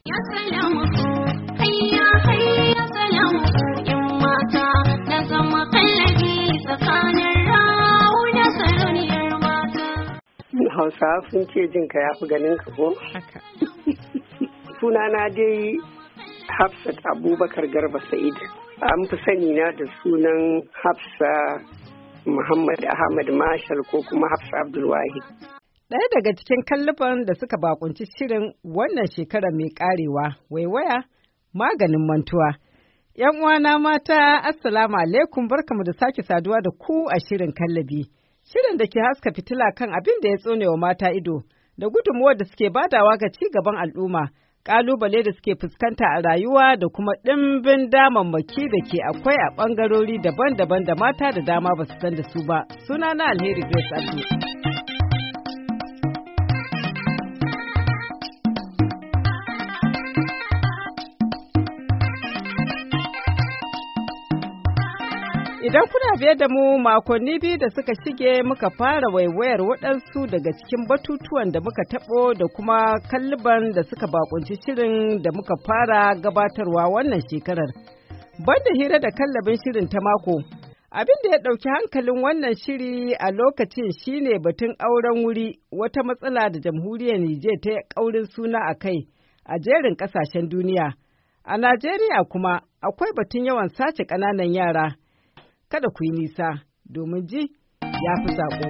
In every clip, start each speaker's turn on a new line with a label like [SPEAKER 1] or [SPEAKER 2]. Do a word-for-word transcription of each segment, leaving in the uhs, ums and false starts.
[SPEAKER 1] Ya salamu hayya hayya salamu yan mata na zama kallabi tsakanin rawu da sarauniyar mata.
[SPEAKER 2] Hausawa sun ce jinka ya fi ganin ka ko?
[SPEAKER 3] Haka.
[SPEAKER 2] Sunana dai Hafsat Abubakar Garba Sa'id. An fi sani na da sunan Hafsa Muhammad Ahmad Mashal ko kuma Hafsa Abdulwahid.
[SPEAKER 3] Ɗaya daga cikin kallufan da suka bakunci shirin wannan shekara mai karewa waiwaya maganin mantuwa. ‘Yan uwana mata, Assalamu alaikum, barkamu da sake saduwa da ku a shirin kallabi. Shirin da ke haska fitila kan abin da ya tsone wa mata ido da gudunmuwar da suke badawa ga ci gaban al'umma, ƙalubale da suke fuskanta a rayuwa da kuma ɗimbin damammaki da ke akwai a ɓangarori daban-daban da mata da dama ba su san da su ba. Sunana Alheri Grace Abdul. Idan kuna biye da mu makonni biyu da suka shige muka fara waiwayar waɗansu daga cikin batutuwan da muka taɓo da kuma kalliban da suka bakunci shirin da muka fara gabatarwa wannan shekarar. Banda hira da kallabin shirin ta mako, abin da ya ɗauki hankalin wannan shiri a lokacin shine batun auren wuri, wata matsala da jamhuriyar Nijar ta ƙaurin suna a kai a jerin ƙasashen duniya. A Najeriya kuma akwai batun yawan sace ƙananan yara. Kada ku yi nisa domin ji ya fi saƙo.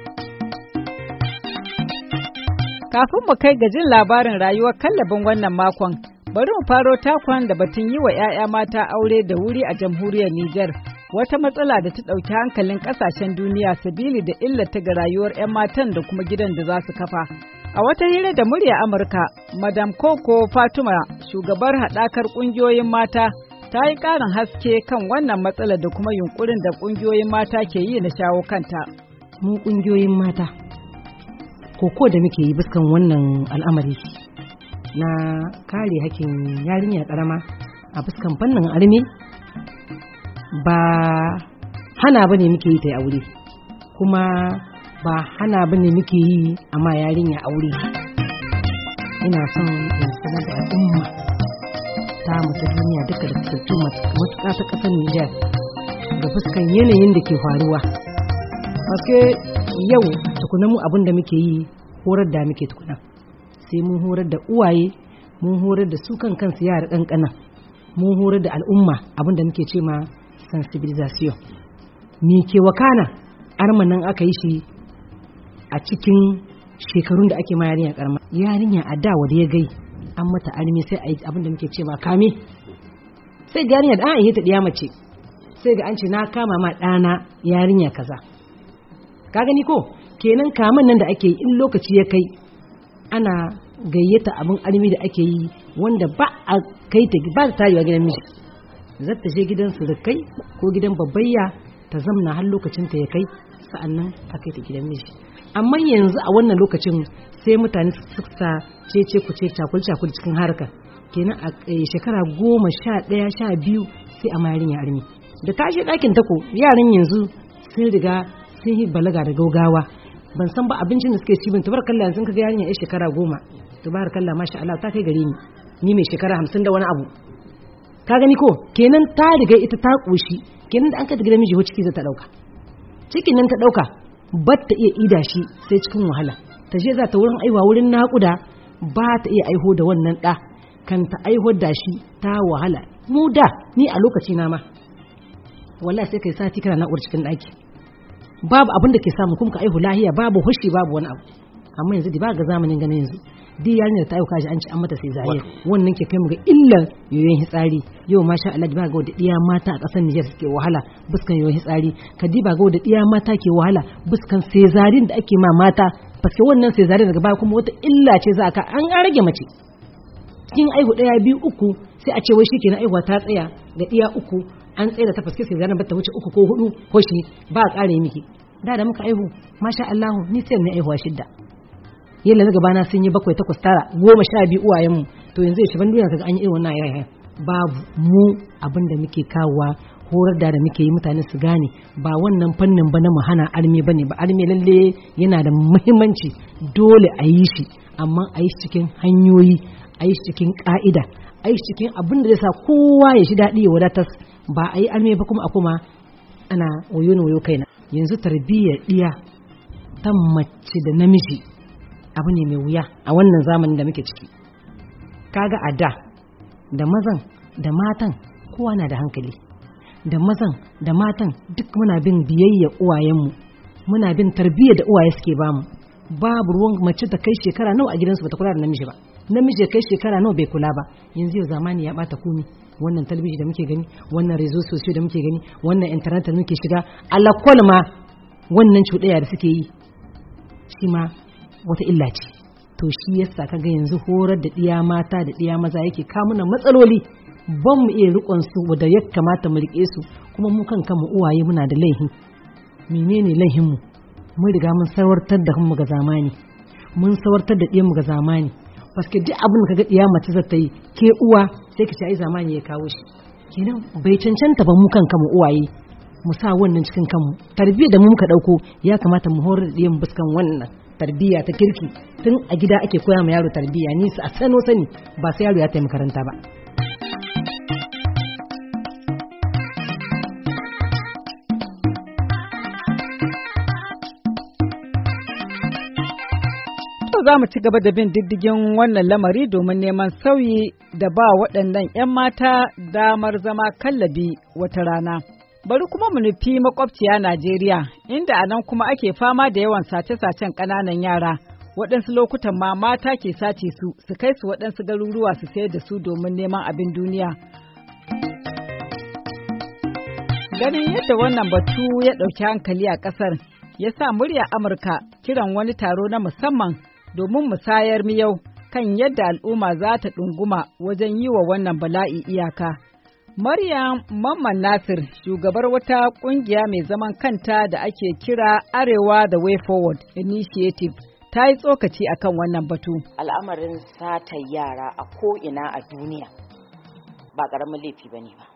[SPEAKER 3] Kafin mu kai ga jin labarin rayuwar kallabin wannan makon, bari mu faro takon da batun yi wa 'ya'ya mata aure da wuri a jamhuriyar Nijar, wata matsala da ta ɗauki hankalin ƙasashen duniya sabili da illata ga rayuwar 'yan matan da kuma gidan da za su kafa. A wata hira da murya Amurka, Madam Koko Fatuma, shugabar haɗakar ƙungiyoyin mata, ta yi ƙarin haske kan wannan matsalar da kuma yunkurin da ƙungiyoyin mata ke yi na shawo kanta.
[SPEAKER 4] Mu ƙungiyoyin mata, koko da muke yi biskan wannan al'amari na kare hakkin yarinya ƙarama a biskan fannin arme, ba hana ba ne muke yi ta aure, kuma ba hana ba ne muke yi amma yarinya aure. Ina son in sanar da al'umma ta mutu duniya duka da tattu matuƙa ta ƙasar Nijar ga fuskan yanayin da ke faruwa. Paske yau tukuna mu abin da muke yi horar da muke tukuna. Sai mun horar da uwaye, mun horar da su kan kansu yara ƙanƙana, mun horar da al'umma abin da muke ce ma sensibilisation. Me ke wakana arman nan aka yi shi a cikin shekarun da ake ma yarinya ƙarama. Yarinya a da wanda ya gai an mata armi sai a yi abin da muke ce ma kame, sai ga yarinya da an yi ta ɗiya mace sai ga an ce na kama ma ɗana yarinya kaza. Ka gani ko kenan kaman nan da ake yi in lokaci ya kai ana gayyata abin armi da ake yi wanda ba a kai ta ba ta tarewa gidan miji, zata je gidan surukai ko gidan babbayya ta zamna har lokacin ta ya kai sa'annan a kai ta gidan miji. Amma yanzu a wannan lokacin sai mutane suka cece ku ce cakul cakul cikin harkar, kenan a shekara goma sha ɗaya sha biyu sai a mayarin ya armi da tashi ɗakin tako. Yaran yanzu sun riga sun yi balaga da gaugawa, ban san ba abincin da suke ci bin tabarkalla. Yanzu ka ga yarinya ya shekara goma tabarkalla masha Allah ta kai gare ni ni mai shekara hamsin da wani abu. Ka gani ko kenan ta riga ita ta ƙoshi, kenan da an kai ta gidan miji ko ciki za ta ɗauka, cikin nan ta ɗauka ba ta iya ida shi sai cikin wahala. Ta je za ta wurin aiwa wurin naƙuda ba ta iya aiho da wannan ɗa, kan ta aiho da shi ta wahala. Mu da ni a lokaci na ma wallahi sai kai sati kana na'urar cikin ɗaki, babu abin da ke samu kuma ka aihu lahiya, babu hushi babu wani abu. Amma yanzu da ba ga zamanin ganin yanzu duk yarinyar ta aihuka ji an ci an mata sai zariya, wannan ke kai mu ga illar yoyon hitsari. Yau masha Allah ba ga wadda ɗiya mata a ƙasar Nijar suke wahala buskan yoyon hitsari, ka diba ga wadda ɗiya mata ke wahala buskan sezarin da ake ma mata, paske wannan sezarin daga baya kuma wata illa ce za ka an rage mace cikin aihu ɗaya biyu uku sai a ce wai shi kenan aihuwa ta tsaya ga ɗiya uku, an tsaye da ta paske sezarin ba ta wuce uku ko hudu ko shi ba a ƙare miki. Da da muka aihu masha Allah ni sai ne aihuwa shidda, yalla na gabana sun yi bakwai takwas tara goma sha biyu uwayenmu, to yanzu ya shiban duniya kaga an yi irin wannan yayin. Babu mu abin da muke kawowa horar da da muke yi mutane su gane ba wannan fannin ba na mu hana arme bane ba. Arme lalle yana da muhimmanci, dole a yi shi, amma a yi cikin hanyoyi, a yi cikin ƙa'ida, a yi cikin abin da zai sa kowa ya shi daɗi ya wadatar, ba a yi arme ba kuma a kuma ana oyo na oyo kaina. Yanzu tarbiyyar ɗiya ta mace da namiji abu ne mai wuya a wannan zamanin da muke ciki. Kaga a da da mazan da matan kowa na da hankali, da mazan da matan duk muna bin biyayya uwayenmu, muna bin tarbiyyar da uwaye suke bamu. Babu ruwan mace ta kai shekara nawa a gidansu bata kula da namiji ba, namiji ya kai shekara nawa bai kula ba. Yanzu yau zamani ya bata komi, wannan talabijin da muke gani, wannan rezo sosiyo da muke gani, wannan internet da muke shiga, alakwal ma wannan cuɗaya da suke yi shi ma wata illa ce. To shi yasa kaga yanzu horar da ɗiya mata da ɗiya maza yake kamuna matsaloli, ban mu iya rikon su da ya kamata mu rike su, kuma mu kan kanmu uwaye muna da laihi. Menene laihin mu? Mun riga mun sawartar da mu ga zamani, mun sawartar da ɗiyan mu ga zamani. Paske duk abin da kaga ɗiya mace za ta yi, ke uwa sai ka ce ai zamani ya kawo shi. Kenan bai cancanta ba mu kan kanmu uwaye mu sa wannan cikin kanmu. Tarbiyyar da mu muka dauko ya kamata mu horar da ɗiyan buskan wannan tarbiyya ta kirki. Tun a gida ake koya ma yaro tarbiyya, ni a sano sani ba sai yaro ya tafi makaranta ba.
[SPEAKER 3] Za mu ci gaba da bin diddigin wannan lamari domin neman sauyi da ba waɗannan 'yan mata damar zama kallabi wata rana. Bari kuma mu nufi makwabciya Najeriya, inda a nan kuma ake fama da yawan sace-sacen ƙananan yara. Waɗansu lokutan ma mata ke sace su, su kai su waɗansu garuruwa su sayar da su domin neman abin duniya. Ganin yadda wannan batu ya ɗauki hankali a ƙasar, ya sa murya Amurka kiran wani taro na musamman domin musayar miyau kan yadda al'umma za ta ɗunguma wajen yi wa wannan bala'i iyaka. Maryam Mamman Nasir, shugabar wata ƙungiya mai zaman kanta da ake kira Arewa The Way Forward Initiative, ta yi tsokaci akan wannan batu.
[SPEAKER 5] Al'amarin satar yara a ko'ina a duniya ba ƙaramin laifi ba ne ba.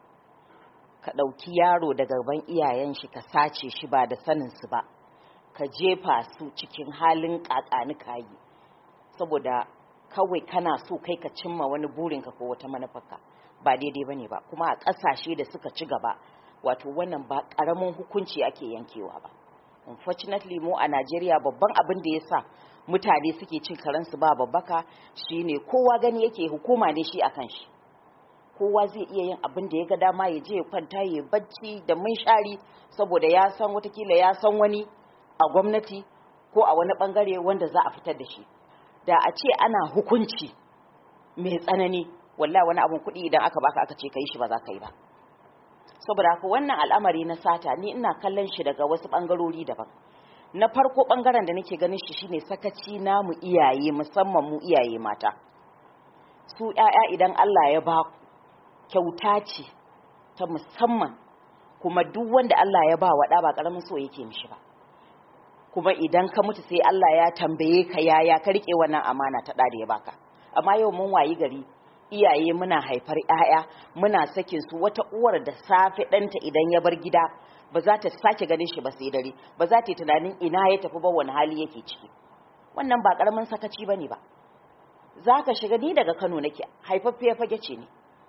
[SPEAKER 5] Ka ɗauki yaro daga gaban iyayen shi ka sace shi ba da saninsu ba, ka jefa su cikin halin kakani kayi saboda kawai kana so kai ka cimma wani burinka ko wata manufarka, ba daidai bane ba. Kuma a ƙasashe da suka ci gaba, wato wannan ba ƙaramin hukunci ake yankewa ba. Unfortunately mu a Najeriya babban abin da yasa mutane suke cin karansu ba babbaka shine kowa gani yake hukuma ne shi akan shi. Kowa zai iya yin abin da ya ga dama, ya je ya kwanta ya bacci da munshari saboda ya san watakila ya san wani a gwamnati ko a wani bangare wanda za a fitar da shi. Da a ce ana hukunci mai tsanani, wallahi wani abun kuɗi idan aka baka aka ce ka yi shi ba za ka yi ba. Saboda haka wannan al'amari na sata ni ina kallon shi daga wasu bangarori daban. Na farko bangaren da nake ganin shi shine sakaci namu iyaye, musamman mu iyaye mata. Su ƴaƴa idan Allah ya ba kyauta ce ta musamman, kuma duk wanda Allah ya ba wa ɗa ba ƙaramin so yake mishi ba. Kuma idan ka mutu sai Allah ya tambaye ka yaya ka rike wannan amana ta da ya baka. Amma yau mun wayi gari iyaye muna haifar ƴaƴa, muna sakin su. Wata uwar da safe ɗanta idan ya bar gida ba za ta sake ganin shi ba sai dare, ba za ta yi tunanin ina ya tafi ba, wani hali yake ciki. Wannan ba karamin sakaci bane ba. Zaka shiga, ni daga Kano nake, haifaffiya fage ce ne.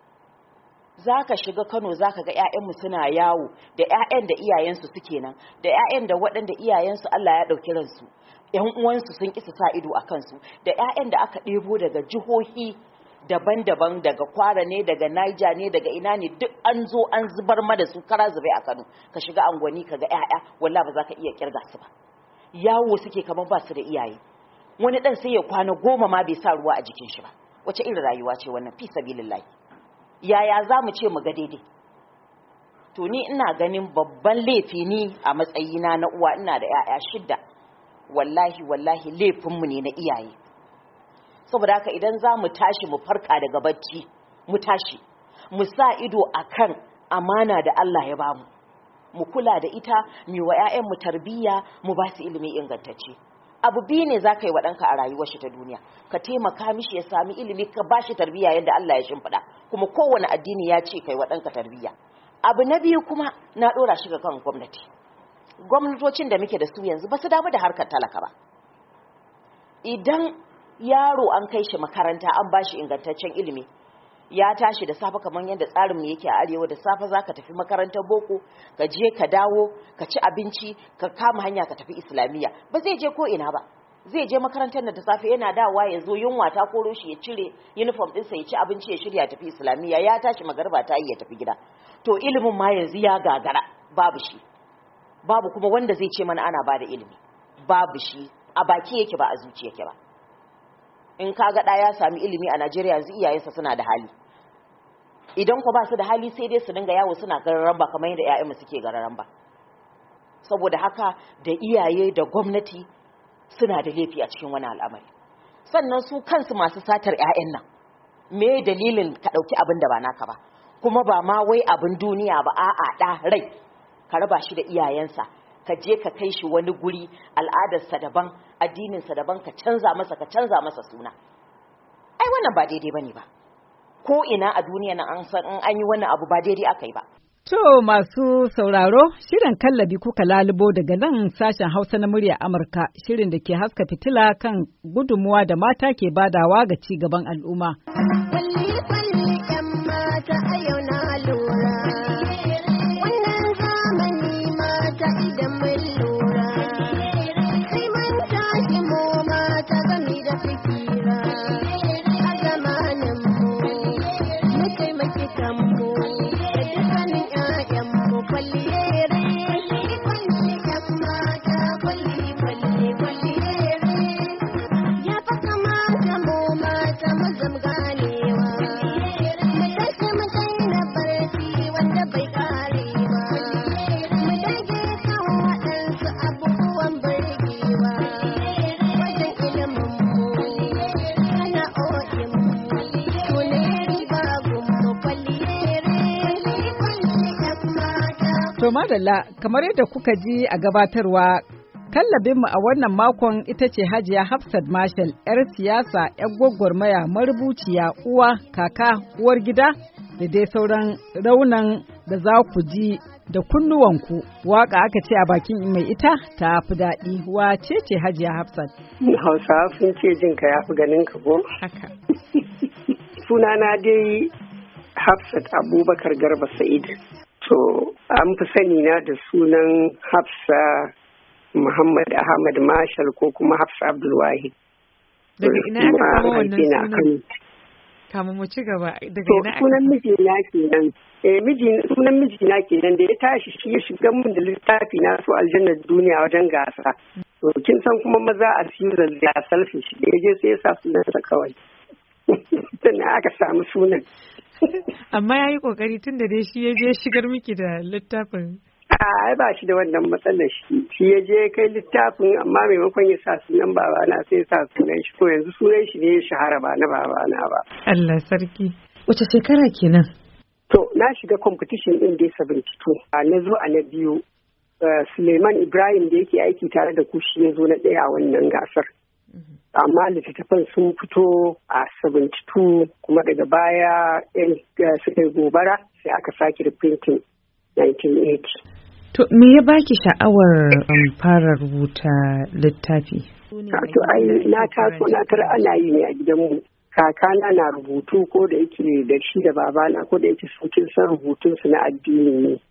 [SPEAKER 5] Za ka shiga Kano za ka ga 'ya'yanmu suna yawo da 'ya'yan da iyayensu suke nan, da 'ya'yan da waɗanda iyayensu Allah ya ɗauki ransu, 'yan uwansu sun ƙi su sa ido a kansu, da 'ya'yan da aka ɗebo daga jihohi daban-daban, daga Kwara ne, daga Niger ne, daga ina ne, duk an zo an zubar mada su kara zube a Kano. Ka shiga angwani ka ga 'ya'ya, wallahi ba za ka iya kirga su ba. Yawo suke kamar ba su da iyaye. Wani ɗan sai ya kwana goma ma bai sa ruwa a jikin shi ba. Wace irin rayuwa ce wannan, fi sabilillahi? Yaya za mu ce mu ga daidai? To ni ina ganin babban laifi ni a matsayina na uwa, ina da 'ya'ya shidda, wallahi wallahi laifinmu ne na iyaye. Saboda haka idan za mu tashi mu farka daga bacci, mu tashi mu sa ido akan amana da Allah ya bamu, mu kula da ita, mu wa 'ya'yanmu tarbiyya, mu ba su ilimi ingantacce. Abu biyu ne za ka yi wa ɗanka a rayuwar shi ta duniya: ka taimaka mishi ya sami ilimi, ka ba shi tarbiyya yadda Allah ya shimfiɗa, kuma kowane addini ya ce kai wa ɗanka tarbiyya. Abu na biyu kuma na ɗora shi ga kan gwamnati. Gwamnatocin da muke da su yanzu ba su damu da harkar talaka ba. Idan yaro an kai shi makaranta an ba shi ingantaccen ilimi, ya tashi da safe kamar yadda tsarin mu yake a arewa, da safe zaka tafi makarantar boko, ka je ka dawo, ka ci abinci, ka kama hanya ka tafi islamiyya. Ba zai je ko ina ba, zai je makarantar da safe yana dawowa ya zo yunwa ta koro shi ya cire uniform ɗinsa ya ci abinci ya shirya tafi islamiyya, ya tashi magarba ta yi ya tafi gida. To ilimin ma yanzu ya gagara, babu shi, babu kuma wanda zai ce mana ana bada ilimi, babu shi, a baki yake ba a zuci yake ba. In ka ga ya sami ilimi a Najeriya yanzu iyayensa suna da hali, idan ku ba su da hali sai dai su dinga yawo suna gararan ba kamar yadda ƴaƴanmu suke gararan ba. Saboda haka da iyaye da gwamnati suna da laifi a cikin wani al'amari. Sannan su kansu masu satar ƴaƴan nan, me dalilin ka ɗauki abin da ba naka ba, kuma ba ma wai abin duniya ba, a'a ɗa rai ka raba shi da iyayensa, ka je ka kai shi wani guri, al'adarsa daban, addininsa daban, ka canza masa ka canza masa suna. Ai wannan ba daidai bane ba, ko ina a duniya nan an san in an yi wannan abu ba daidai aka yi ba.
[SPEAKER 3] To masu sauraro, shirin kallabi kuka lalubo daga nan sashen Hausa na murya Amurka, shirin da ke haska fitila kan gudunmuwa da mata ke badawa ga ci gaban al'umma. To madalla, kamar yadda kuka ji a gabatarwa, kallabinmu a wannan makon ita ce Hajiya Hafsat Marshall, 'yar siyasa, 'yar gwagwarmaya, marubuciya, uwa, kaka, uwar gida da dai sauran raunan da za ku ji da kunnuwanku. Waka aka ce a bakin mai ita ta fi daɗi. Wace ce Hajiya Hafsat?
[SPEAKER 2] Hausawa sun ce jinka ya fi ganin ka ko?
[SPEAKER 3] Haka.
[SPEAKER 2] Sunana dai Hafsat Abubakar Garba Sa'id. To, an fi sani na da sunan Hafsa Muhammad Ahmad Marshall ko kuma Hafsa Abdulwahid.
[SPEAKER 6] Daga ina aka samu wannan sunan? Kamun mu ci gaba, daga ina aka
[SPEAKER 2] sunan mijina kenan. Eh miji sunan mijina kenan da ya tashi shi ya shiga mun da littafi na so aljannar duniya wajen gasa. To kin san kuma maza a siyo da ya selfish da ya je sai ya sa sunan sa kawai. Sannan aka samu sunan.
[SPEAKER 6] Amma ya yi kokari tun da dai shi ya je shigar miki da littafin.
[SPEAKER 2] A ba shi da wannan matsalar shi. Shi ya je kai littafin amma maimakon ya sa sunan babana sai ya sa sunan shi ko yanzu sunan shi ne ya shahara ba na babana ba.
[SPEAKER 6] Allah sarki. Wace shekara kenan?
[SPEAKER 2] To na shiga competition din dai seventy-two. A na zo a na biyu. Suleiman Ibrahim da yake aiki tare da kushi ya zo na ɗaya a wannan gasar. Amma littattafan sun fito a seventy-two kuma daga baya yan suka gobara sai aka sake da printing nineteen eighty.
[SPEAKER 6] To me ya baki sha'awar um, fara rubuta littafi?
[SPEAKER 2] To ai na taso na tara ana yi ne a gidanmu. Kakana na rubutu ko da yake da shi da babana ko da yake su kin san rubutun su na addini ne.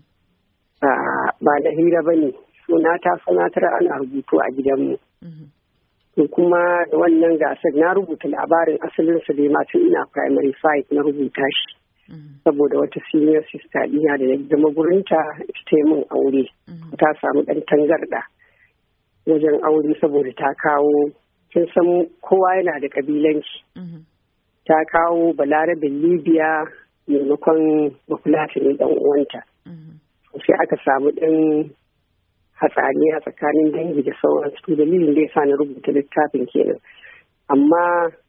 [SPEAKER 2] Ba da hira bane. So na taso na tara ana rubutu a gidanmu. To kuma da wannan gasar na rubuta labarin asalin su dai ma tun ina primary five na rubuta shi. Saboda wata senior sister dina da na zama gurinta ta yi min aure. Ta samu ɗan tangarɗa wajen aure saboda ta kawo kin san kowa yana da kabilanci. Ta kawo balarabin Libya maimakon bafulatin ɗan uwanta. Sai aka samu ɗan hatsaniya tsakanin dangi da sauransu to dalilin da ya sa na rubuta littafin kenan. Amma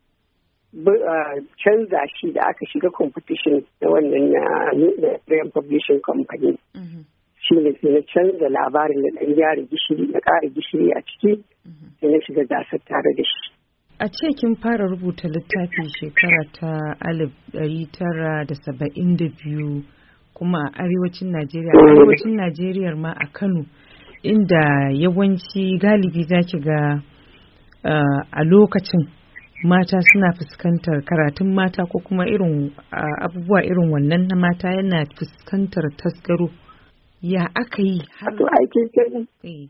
[SPEAKER 2] canza shi da aka shiga competition da wannan na Nigerian Publishing Company. Shi ne sai na canza labarin da ɗan gyara gishiri na ƙara gishiri a ciki sai na shiga gasar tare da shi.
[SPEAKER 6] A ce kin fara rubuta littafi shekara ta alif ɗari tara da saba'in da biyu kuma a arewacin Najeriya, arewacin Najeriya ma a Kano. Inda yawanci galibi za ki ga uh, a lokacin mata suna fuskantar karatun mata ko kuma irin abubuwa irin wannan na mata yana fuskantar tasgaro, ya aka yi har
[SPEAKER 2] to aikin san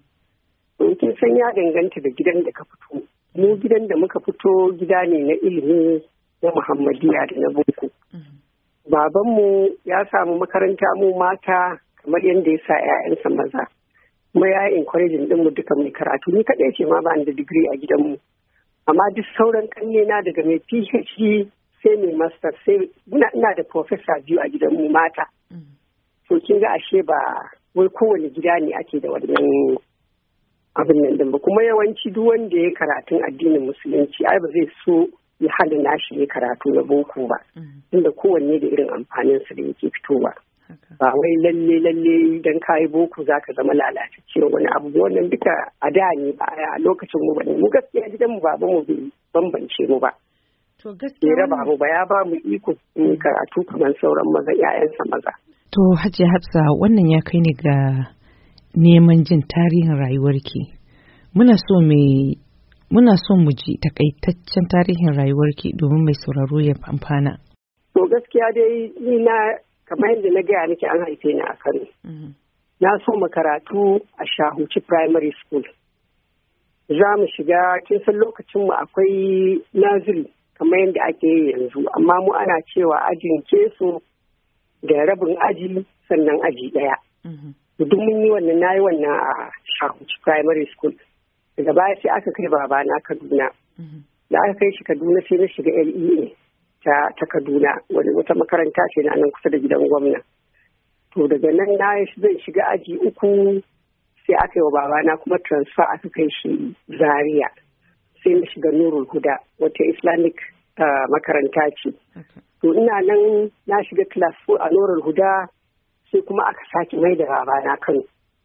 [SPEAKER 2] kin san ya danganta da gidan da ka fito. Mu gidan da muka fito gida ne na ilimi na Muhammadiya da na boko. Babanmu ya samu makaranta mu mata kamar yadda ya sa 'ya'yansa maza, kuma ya yi encouraging ɗinmu duka mai karatu. Ni kaɗai ce ma ba da digiri a gidanmu, amma duk sauran ƙannena daga mai PhD sai mai master sai ina da professor biyu a gidanmu mata. To kin ga ashe ba wai kowane gida ne ake da wannan abin nan din ba, kuma yawanci duk wanda ya karatun addinin musulunci ai ba zai so ya hana nashi ne karatu na boko ba, inda kowanne da irin amfaninsa da yake fitowa. Ba wai lalle lalle dan kayi boko zaka zama lalatacce wani abu, wannan duka a da ne ba a lokacin mu bane. Mu gaskiya gidan mu baban mu bai bambance mu ba,
[SPEAKER 6] to gaskiya
[SPEAKER 2] raba mu ba, ya ba mu iko mu karatu kamar sauran maza, 'ya'yansa maza.
[SPEAKER 6] To Hajiya Hafsa, wannan ya kai ni ga neman jin tarihin rayuwarki. Muna so mai Muna son mu ji takaitaccen tarihin rayuwarki domin mai sauraro ya amfana.
[SPEAKER 2] To gaskiya dai ni na kamar yadda na gaya nake an haife ni a Kano. Na so mu karatu a Shahuci Primary School. Za mu shiga, kin san lokacin mu akwai naziri kamar yadda ake yi yanzu, amma mu ana cewa ajin keso da rabin aji sannan aji ɗaya. Duk mun yi wannan, na yi wannan a Shahuci Primary School. Daga baya sai aka kai babana Kaduna. Da aka kai shi Kaduna sai na shiga L E A ta, ta Kaduna, wani wata makaranta ce na nan kusa da gidan gwamna. To daga nan na zan shiga aji uku sai aka yi wa babana kuma transfer aka kai shi Zaria. Sai na shiga Nurul Huda, wata Islamic uh, makaranta ce. To ina nan na shiga class four a Nurul Huda, sai kuma aka sake mai da babana Kano.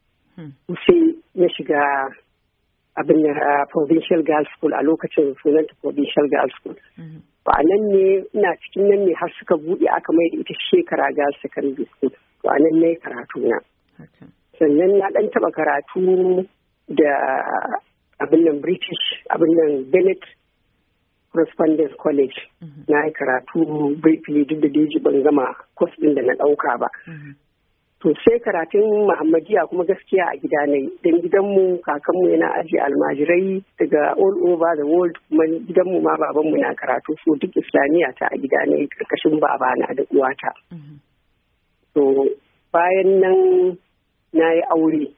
[SPEAKER 2] Sai na shiga abin da provincial girls school, a lokacin sunanta provincial girls school. Ba a nan ne, ina cikin nan ne har suka buɗe aka mai da ita shekara girls secondary school. To a nan ne karatu na. Sannan na ɗan taɓa karatu da abin nan British, abin nan Bennett Correspondence College. Na yi karatu briefly duk da daji ban gama course ɗin da na ɗauka ba. To sai karatun Muhammadiya kuma gaskiya a gida ne, don gidanmu kakanmu yana ajiye almajirai daga all over the world, kuma gidanmu ma babanmu na karatu, so duk islamiyya ta a gida ne karkashin babana da uwata. To bayan nan na yi aure.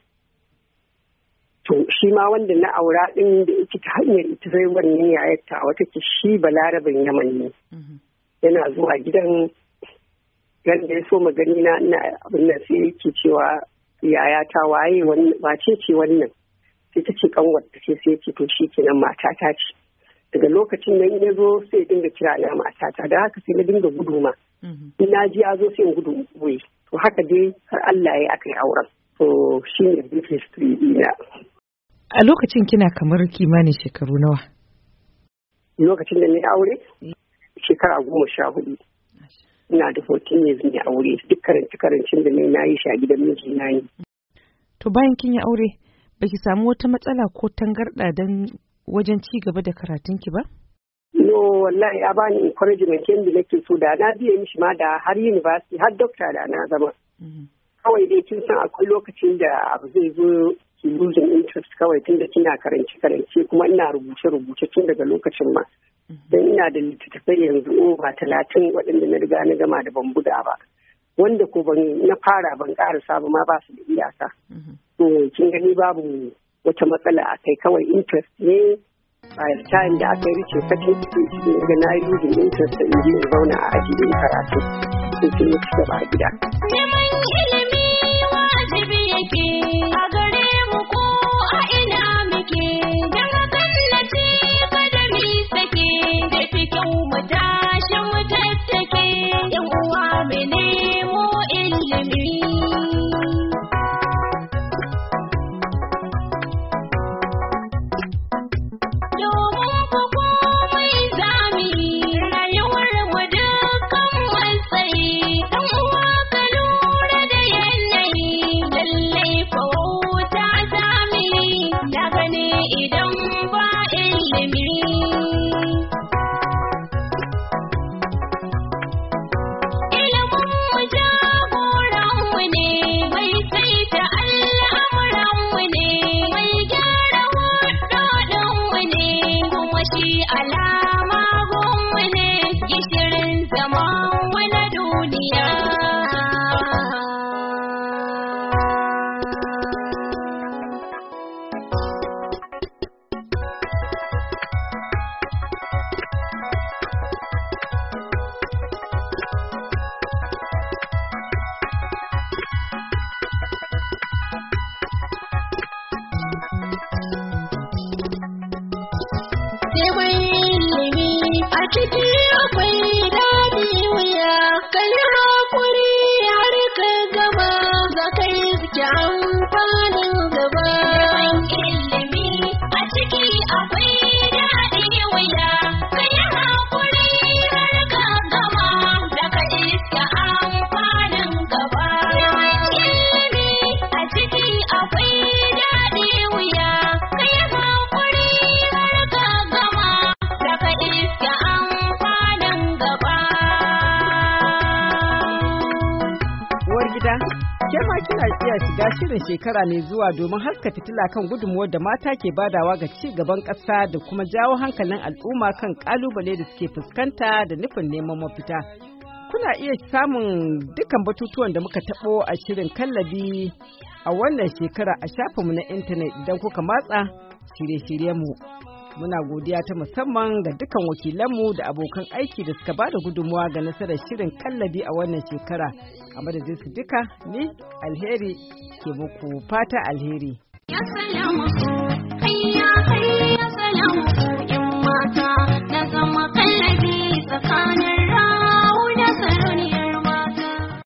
[SPEAKER 2] To shi ma wanda na aura ɗin da yake ta hanyar ita zai wannan yayarta wata ke shi balarabin Yaman ne. Yana zuwa gidan yadda ya so magani na ina abin nan sai yake cewa yaya ta waye wace ce wannan, sai ta ce kanwar ta ce, sai ce to shi kenan matata ce. Daga lokacin nan ya zo sai dinga kira na matata, da haka sai na dinga gudu ma. In na ji ya zo sai in gudu wai. To haka dai har Allah ya aka yi auren. To shi ne brief history dina.
[SPEAKER 6] A lokacin kina kamar kimanin shekaru nawa?
[SPEAKER 2] Lokacin da na aure shekara goma sha hudu. Ina da fourteen years ne aure, duk karanci karancin da na yi shi a gidan miji na yi.
[SPEAKER 6] To bayan kin yi aure, baki samu wata matsala ko tangarɗa don wajen ci gaba da karatunki ba?
[SPEAKER 2] No, wallahi ya bani encouragement yadda nake so, da na biye mishi ma da har university har doctor da na zama. Kawai dai kin san akwai lokacin da abu zai zo ki losing interest kawai tun da kina karanci karanci, kuma ina rubuce rubuce tun daga lokacin ma. Don ina da littattafai yanzu over talatin waɗanda na riga na gama da ban buga ba, wanda ko ban na fara ban ƙarasa ba ma ba su da iyaka. To kin gani babu wata matsala a kai, kawai interest ne. By the time da aka yi rice sakin ciki ga na yi losing interest da in je in zauna a aji da karatu sai kin ci gaba a gida.
[SPEAKER 1] Neman ilimi wajibi yake a gare mu ko a ina muke, don hakan na ce kada mi sake, da fi kyau mu tashi mu tattake, yan uwa mu nemo ilimi.
[SPEAKER 3] kuna iya shiga shirin shekara mai zuwa domin haska fitila kan gudunmuwar da mata ke badawa ga ci gaban ƙasa da kuma jawo hankalin al'umma kan ƙalubale da suke fuskanta da nufin neman mafita. Kuna iya samun dukkan batutuwan da muka taɓo a shirin kallabi a wannan shekara a shafinmu na intanet idan kuka matsa shirye-shiryenmu. Muna godiya ta musamman ga dukkan wakilanmu da abokan aiki da suka bada gudunmuwa ga nasarar shirin kallabi a wannan shekara. A madadin su duka ni alheri ke muku fata alheri.